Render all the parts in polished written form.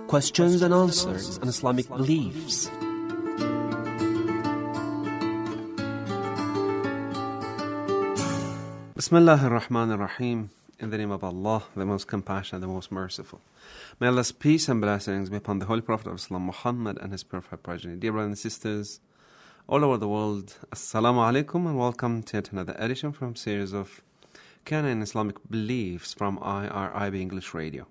Questions and answers on Islamic beliefs. Bismillah ar-Rahman ar-Rahim. In the name of Allah, the most compassionate, the most merciful. May Allah's peace and blessings be upon the Holy Prophet of Islam, Muhammad, and his purified progeny. Dear brothers and sisters, all over the world, Assalamu alaikum, and welcome to yet another edition from series of Canon Islamic Beliefs from IRIB English Radio.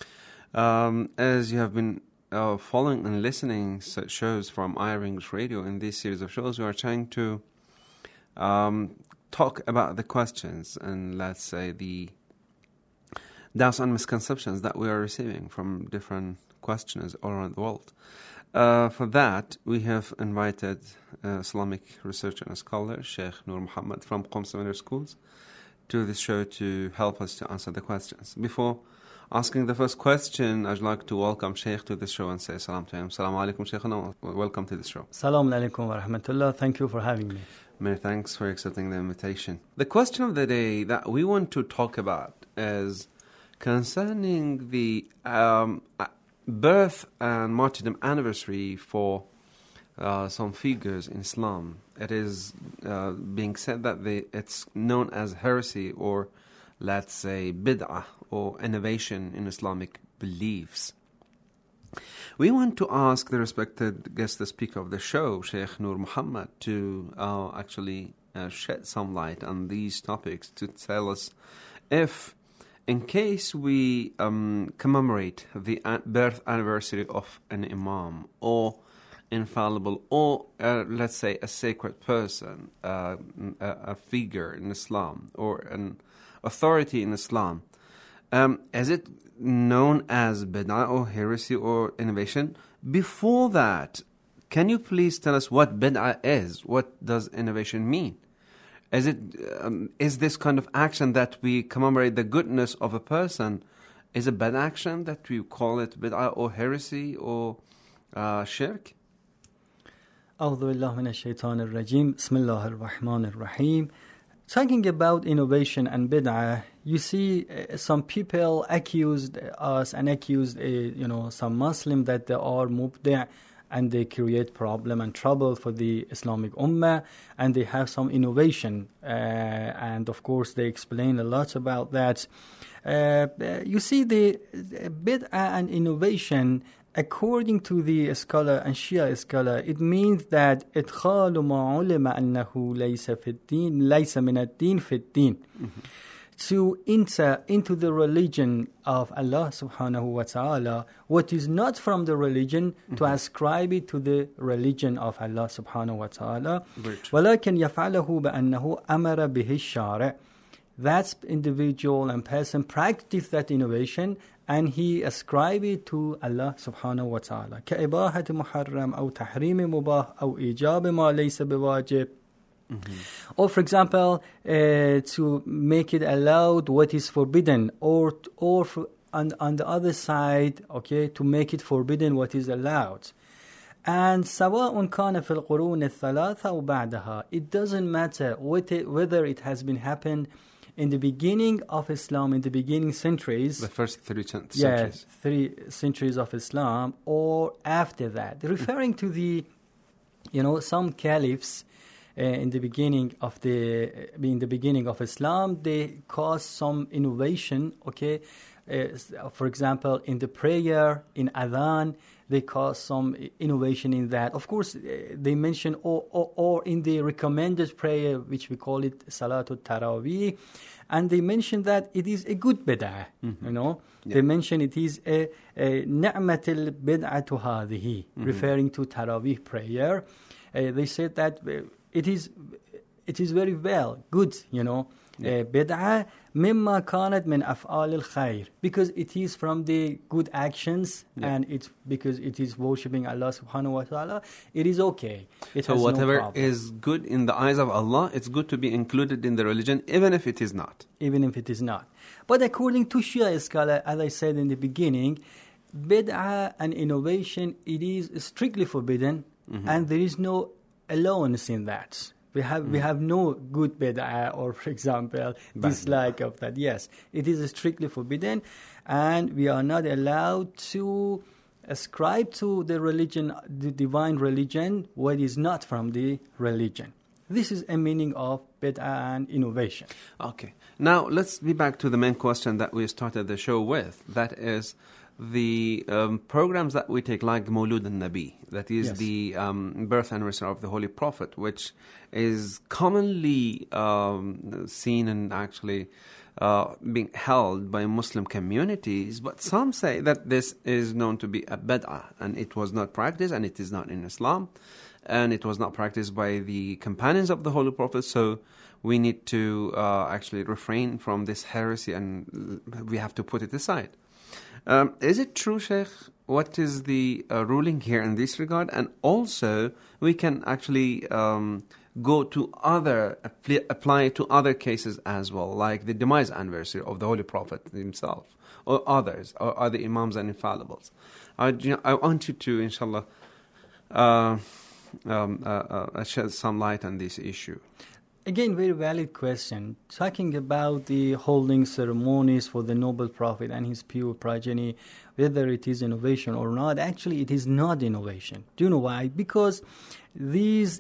As you have been following and listening to shows from IRIB English Radio, in this series of shows, we are trying to talk about the questions and, let's say, the doubts and misconceptions that we are receiving from different questioners all around the world. For that, we have invited Islamic researcher and scholar, Sheikh Noor Muhammad from Qom Seminary Schools, to this show to help us to answer the questions. Before asking the first question, I'd like to welcome Sheikh to this show and say salam to him. Assalamu alaikum, Sheikhana. Welcome to this show. Salam alaikum wa rahmatullah. Thank you for having me. Many thanks for accepting the invitation. The question of the day that we want to talk about is concerning the birth and martyrdom anniversary for some figures in Islam. It is being said that it's known as heresy, or let's say bid'ah, or innovation in Islamic beliefs. We want to ask the respected guest, the speaker of the show, Sheikh Noor Muhammad, to actually shed some light on these topics, to tell us if, in case we commemorate the birth anniversary of an imam, or infallible, or let's say a sacred person, a figure in Islam, or an authority in Islam, is it known as bid'ah or heresy or innovation? Before that, can you please tell us what bid'ah is? What does innovation mean? Is this kind of action that we commemorate the goodness of a person, is a bad action that we call it bid'ah or heresy or shirk? أعوذ بالله من الشيطان الرجيم. بسم الله الرحمن الرحيم. Talking about innovation and bid'ah, you see some people accused us and accused some Muslim that they are mubdi' and they create problem and trouble for the Islamic Ummah, and they have some innovation, and of course they explain a lot about that. You see, the bid'ah and innovation, according to the scholar and Shia scholar, it means that إدخال ما علم أنه ليس في الدين ليس من الدين في الدين. To enter into the religion of Allah subhanahu wa ta'ala what is not from the religion, to ascribe it to the religion of Allah subhanahu wa ta'ala. ولكن يفعله بأنه أمر به الشارع. That individual and person practice that innovation and he ascribe it to Allah subhanahu wa ta'ala. كإباحة محرم أو تحريم مباح أو إيجاب ما ليس بواجب. Or, for example, to make it allowed what is forbidden, or on the other side, okay, to make it forbidden what is allowed. And سواء كان في القرون الثلاثة أو بعدها. It doesn't matter whether it has been happened in the beginning of Islam, in the beginning centuries. The first 3 centuries. Yes, 3 centuries of Islam, or after that. Referring to the, some caliphs, in the beginning of Islam, they caused some innovation. Okay, for example, in the prayer, in adhan, they caused some innovation in that. Of course, they mention or in the recommended prayer, which we call it Salatul Tarawih, and they mention that it is a good bid'ah. They mention it is a ni'matul bid'atu hadhihi, referring to Tarawih prayer. They said that it is very well, good, bid'ah mimma kanat min af'al al-khair, because it is from the good actions, and it's because it is worshipping Allah subhanahu wa ta'ala, it is okay. So whatever is good in the eyes of Allah, it's good to be included in the religion, even if it is not. Even if it is not. But according to Shia scholar, as I said in the beginning, bid'ah and innovation, it is strictly forbidden, and there is no allowance in that. We have no good bid'ah or, for example, dislike of that. Yes, it is strictly forbidden, and we are not allowed to ascribe to the religion, the divine religion, what is not from the religion. This is a meaning of bid'ah and innovation. Okay. Now, let's be back to the main question that we started the show with. That is the programs that we take, like Mawlud al-Nabi, that is the birth anniversary of the Holy Prophet, which is commonly seen and actually being held by Muslim communities. But some say that this is known to be a bid'ah, and it was not practiced, and it is not in Islam, and it was not practiced by the companions of the Holy Prophet. So we need to actually refrain from this heresy, and we have to put it aside. Is it true, Sheikh? What is the ruling here in this regard? And also, we can actually go to apply to other cases as well, like the demise anniversary of the Holy Prophet himself, or others, or other Imams and Infallibles. I want you to, inshallah, shed some light on this issue. Again, very valid question. Talking about the holding ceremonies for the noble prophet and his pure progeny, whether it is innovation or not, actually it is not innovation. Do you know why? Because these,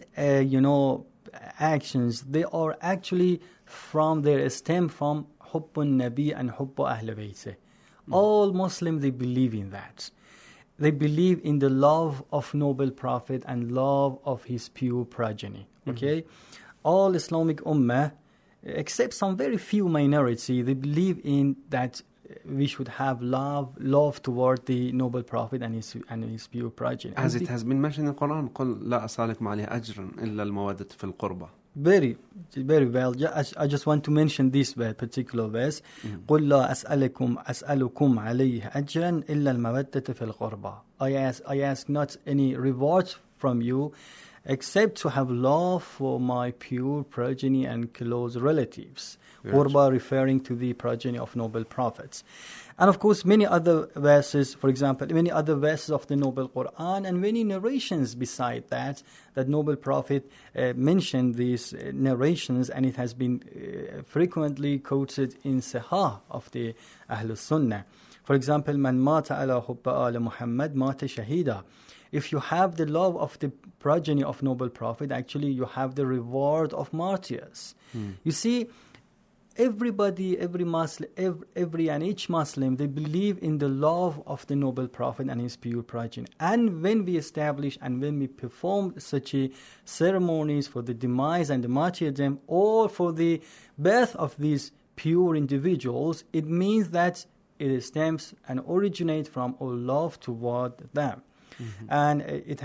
actions, they are actually stem from Hubbun Nabi and Hubbu Ahl Baytih. All Muslims, they believe in that. They believe in the love of noble prophet and love of his pure progeny. Okay? All Islamic Ummah, except some very few minority, they believe in that we should have love toward the noble prophet and his pure progeny. As it has been mentioned in the Quran, قُلْ لَا أَسْأَلُكُمْ عَلَيْهِ أَجْرًا إِلَّا الْمَوَدَّةَ فِي الْقُرْبَى. Very, very well. I just want to mention this particular verse. قُلْ لَا أَسْأَلُكُمْ عَلَيْهِ أَجْرًا إِلَّا الْمَوَدَّةَ فِي الْقُرْبَى. I ask not any reward from you, except to have love for my pure progeny and close relatives. Qurba referring to the progeny of noble prophets. And of course, many other verses, for example, many other verses of the noble Quran and many narrations beside that noble prophet mentioned these narrations, and it has been frequently quoted in Sahih of the Ahlul Sunnah. For example, Man mata ala hubba ala Muhammad mata shahida. If you have the love of the progeny of noble prophet, actually you have the reward of martyrs. You see, everybody, every Muslim, each Muslim, they believe in the love of the noble prophet and his pure progeny. And when we establish and when we perform such ceremonies for the demise and the martyrdom, or for the birth of these pure individuals, it means that it stems and originates from our love toward them. And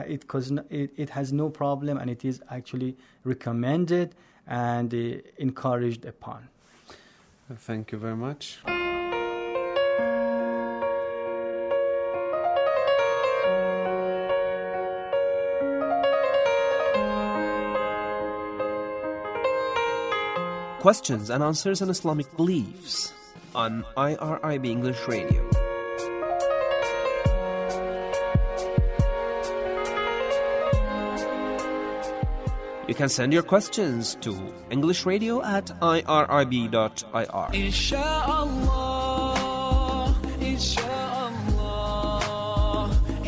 it has no problem, and it is actually recommended and encouraged upon. Thank you very much. Questions and answers on Islamic beliefs on IRIB English Radio. You can send your questions to englishradio@irib.ir. Inshallah, inshallah,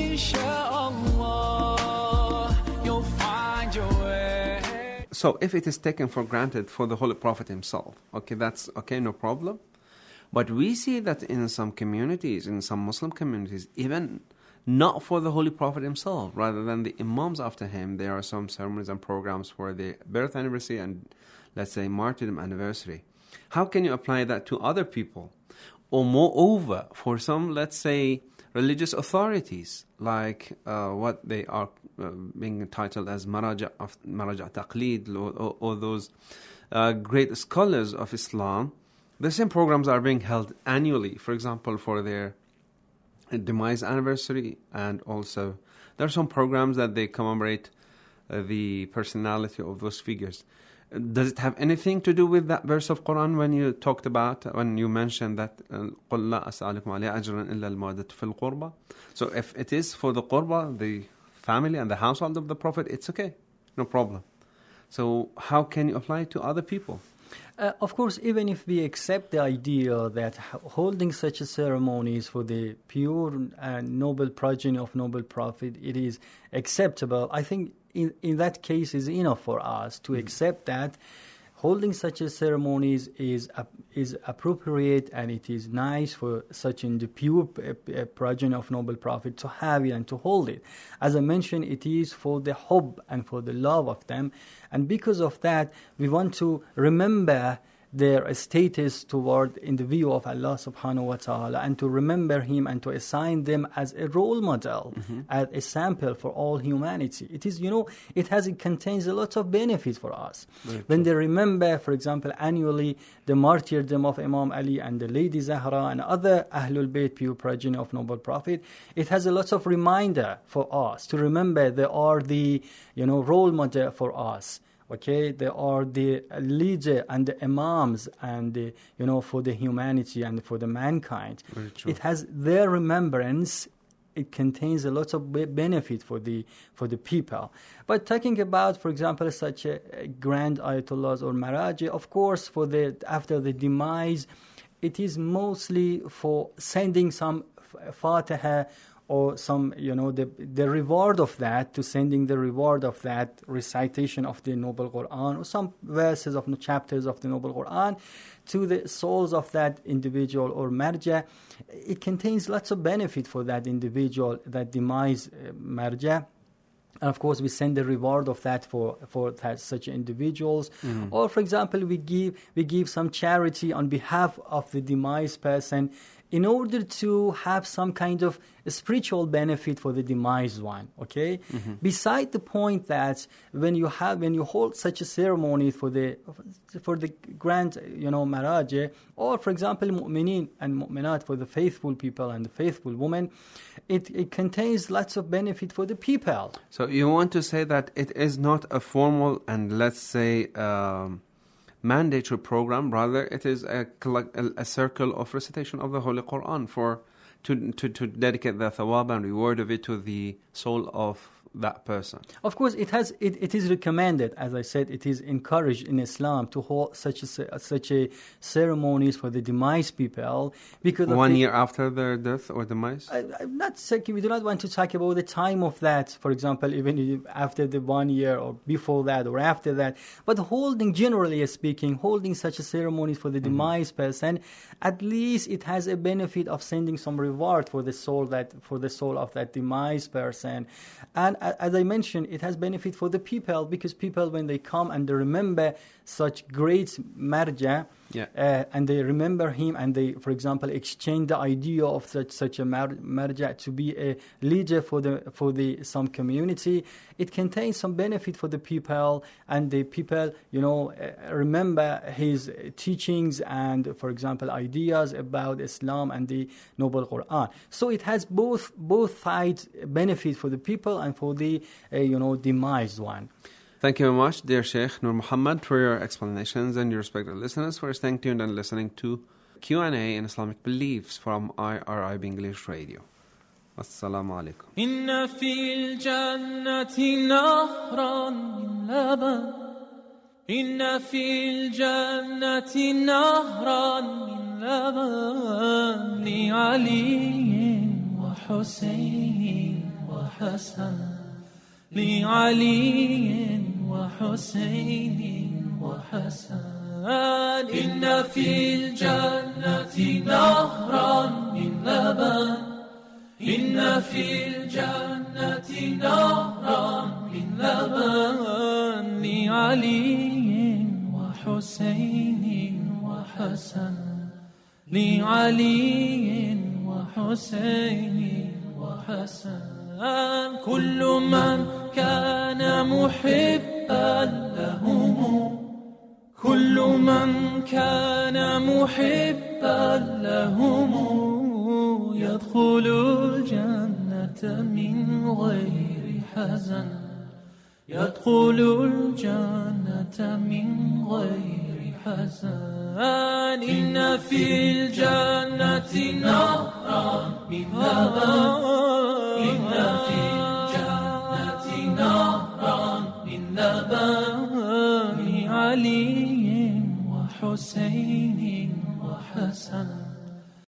inshallah, you'll find your way. So if it is taken for granted for the Holy Prophet himself, okay, that's okay, no problem. But we see that in some communities, in some Muslim communities, even not for the Holy Prophet himself, rather than the Imams after him, there are some ceremonies and programs for the birth anniversary and, let's say, martyrdom anniversary. How can you apply that to other people? Or moreover, for some, let's say, religious authorities, like what they are being entitled as Maraja Taqlid, or those great scholars of Islam, the same programs are being held annually, for example, for their demise anniversary, and also there are some programs that they commemorate the personality of those figures. Does it have anything to do with that verse of Quran when you mentioned that قُلْ لَا أَسْأَلُكُمْ عَلَيْهِ أَجْرًا إِلَّا الْمَوَدَّةَ فِي الْقُرْبَى? So if it is for the qurba, the family and the household of the Prophet, it's okay, no problem. So how can you apply it to other people? Of course, even if we accept the idea that holding such a ceremonies for the pure and noble progeny of noble prophet, it is acceptable, I think in that case is enough for us to accept that holding such a ceremonies is appropriate, and it is nice for such in the pure progeny of noble prophet to have it and to hold it. As I mentioned, it is for the hubb and for the love of them, and because of that, we want to remember their status toward in the view of Allah subhanahu wa ta'ala, and to remember him and to assign them as a role model, as a sample for all humanity. It is, it contains a lot of benefits for us. When they remember, for example, annually the martyrdom of Imam Ali and the Lady Zahra and other Ahlul Bayt, pure progeny of noble prophet, it has a lot of reminder for us to remember they are the, role model for us. Okay, they are the leader and the imams and the, for the humanity and for the mankind. It has their remembrance. It contains a lot of benefit for the people. But talking about, for example, such a grand ayatollahs or maraji, of course, after the demise, it is mostly for sending some Fatiha or some, the reward of that, to sending the reward of that recitation of the Noble Quran, or some verses of chapters of the Noble Quran, to the souls of that individual or marja. It contains lots of benefit for that individual, that demise marja. And of course, we send the reward of that for such individuals. Or, for example, we give some charity on behalf of the demise person, in order to have some kind of spiritual benefit for the demise one. Okay. Beside the point that when you hold such a ceremony for the grand maraj, or for example mu'minin and mu'minat, for the faithful people and the faithful women, it contains lots of benefit for the people. So you want to say that it is not a formal and, let's say, mandatory program, rather it is a circle of recitation of the Holy Quran to dedicate the thawab and reward of it to the soul of that person. Of course, it is recommended, as I said, it is encouraged in Islam to hold such a ceremonies for the demise people, because 1 year after their death or demise. I'm not saying we do not want to talk about the time of that. For example, even after the 1 year or before that or after that, but generally speaking, holding such a ceremonies for the demise person, at least it has a benefit of sending some reward for the soul of that demise person. And as I mentioned, it has benefit for the people, because people, when they come and they remember such great marja, and they remember him, and they, for example, exchange the idea of such a marja to be a leader for some community, it contains some benefit for the people, and the people, remember his teachings and, for example, ideas about Islam and the Noble Quran. So it has both sides benefit for the people and for the demise one. Thank you very much, dear Sheikh Nur Muhammad, for your explanations, and your respected listeners for staying tuned and listening to Q&A in Islamic Beliefs from IRIB English Radio. Assalamu alaikum. إن في الجنة نهرا من لبن إن في الجنة نهرا من لبن لعلي وحسين وحسن لعلي وحسين وحسن إن في الجنة نهرا من لبن إن في الجنة نهرا من لبن لعلي وحسين وحسن لعلي وحسين وحسن كل من كان محبا لهم كل من كان محبا لهم يدخل الجنة من غير حزن يدخل الجنة من غير حزن إن في الجنة نهرا من لبن إن في الجنة نهرا من لبن لعلي وحسين وحسن